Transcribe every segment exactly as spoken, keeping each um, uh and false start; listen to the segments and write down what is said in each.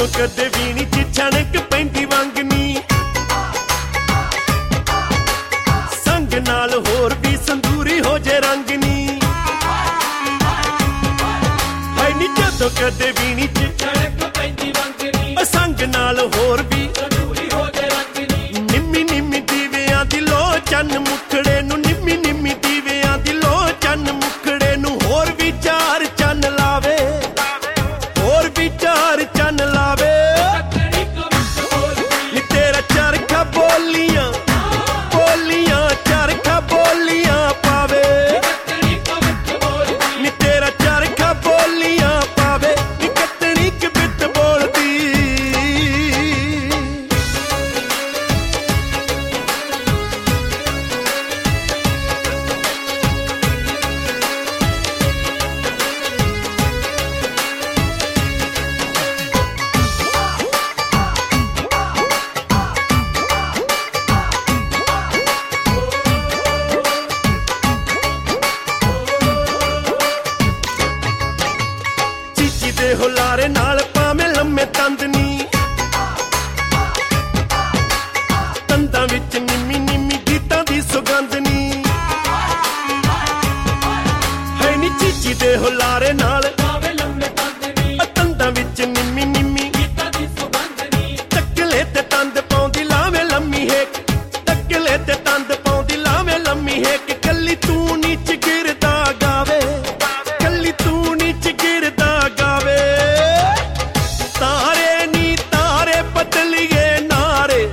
ਜਦੋਂ ਕਦੇ ਵੀਣੀ ਚ ਛਣਕ ਪੈਂਦੀ ਵੰਗਨੀ ਸੰਗ ਨਾਲ ਹੋਰ ਵੀ ਸੰਦੂਰੀ ਹੋ ਜੇ ਰੰਗਨੀ ਹਾਏ ਨੀ ਜਦੋਂ ਕਦੇ ਵੀਣੀ ਚ ਛਣਕ ਪੈਂਦੀ ਵੰਗਨੀ ਸੰਗ ਨਾਲ ਹੋਰ ਵੀ ਸੰਦੂਰੀ ਹੋ ਜੇ ਰੰਗਨੀ ਨਿੰਮੀ ਨਿੰਮੀ ਦੀਵਿਆਂ ਦੀ ਲੋ ਚੰਨ ਮੁਖੜੇ ਨੂੰ ਨਿੰਮੀ ਨਿੰਮੀ ਦੀਵਿਆਂ ਦੀ ਲੋ ਚੰਨ ਮੁਖੜੇ ਨੂੰ ਹੋਰ ਵੀ ਚਾਰ ਚੰਨ ਲਾਵੇ ਹੋਰ ਵੀ ਚਾਰ ਚੰਨ ਲਾਵੇ ਨੀ ਤੇਰਾ ਚਰਖਾ ਬੋਲੀਆਂ ਬੋਲੀਆਂ ਚਰਖਾ ਬੋਲੀਆਂ ਪਾਵੇ ਨੀ ਤੇਰਾ ਚਰਖਾ ਬੋਲੀਆਂ ਪਾਵੇ ਨੀ ਕੱਤਣੀ ਕਬਿੱਤ ਬੋਲਦੀ ਦੇ ਹੁਲਾਰੇ ਨਾਲ ਭਾਵੇਂ ਲੰਮੇ ਤੰਦ ਨੀ ਤੰਦਾਂ ਵਿੱਚ ਨਿੰਮੀ ਨਿੰਮੀ ਗੀਤਾਂ ਦੀ ਸੁਗੰਧ ਨੀ ਹੈ ਨੀ ਚੀਚੀ ਦੇ ਹੁਲਾਰੇ ਨਾਲ ਭਾਵੇਂ ਲੰਮੇ ਤੰਦ ਨੀ ਤੰਦਾਂ ਵਿੱਚ ਨਿੰਮੀ ਨਿੰਮੀ ਗੀਤਾਂ ਦੀ ਸੁਗੰਧ ਨੀ ਤੱਕਲੇ ਤੇ ਤੰਦ ਪਾਉਂਦੀ ਲਾਵੇਂ ਲੰਮੀ ਹੇਕ ਤੱਕਲੇ ਤੇ ਤੰਦ ਪਾਉਂਦੀ ਲਾਵੇਂ ਲੰਮੀ ਹੇਕ ਕੱਲੀ ਤੂੰ ਨੀਚ ਗਿਰਦਾ ਗਾਵੇ ਕੱਲੀ ਤੂੰ ਨੀਚ ਗਿਰਦਾ ਗਾਵੇ ਤਾਰੇ ਨੀ ਤਾਰੇ ਪਤਲੀਏ ਨਾਰੇ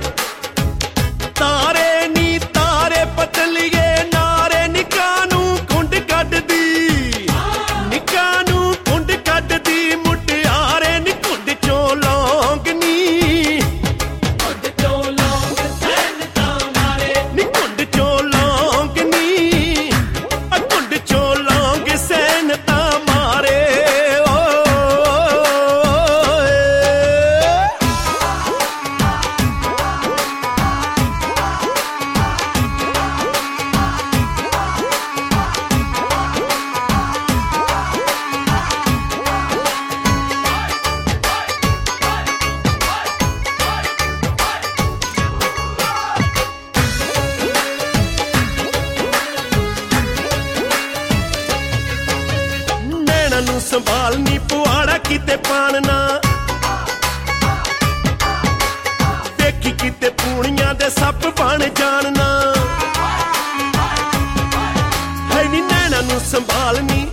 ਤਾਰੇ ਨੀ ਤਾਰੇ ਪਤਲੀਏ ਨਾਰੇ ਨਿੱਕਾ ਨੂੰ ਕੁੰਡ ਕੱਢਦੀ ਨਿੱਕਾ ਨੂੰ ਕੁੰਡ ਕੱਢਦੀ ਮੁਟਿਆਰੇ ਨੀ ਕੁੰਡ ਚੋਂ ਲੌਂਗਨੀ ਕੁੰਡ ਚੋਂ ਲੌਂਗ ਸੈਨ ਤਾਂ ਮਾਰੇ ਨੀ ਕੁੰਡ ਚੋਂ ਲੌਂਗਨੀ ਆ ਕੁੰਡ ਚੋਂ ਲੌਂਗ ਸੈਨ ਤਾਂ ਮਾਰੇ ਨੈਣਾ ਨੂੰ ਸੰਭਾਲ ਨੀ ਪੁਆੜਾ ਕਿਤੇ ਪਾਣ ਨਾ ਦੇਖੀ ਕਿਤੇ ਪੂਣੀਆਂ ਦੇ ਸੱਪ ਬਣ ਜਾਣ ਨਾ ਹੈ ਨੀ ਨੈਣਾ ਨੂੰ ਸੰਭਾਲ ਨੀ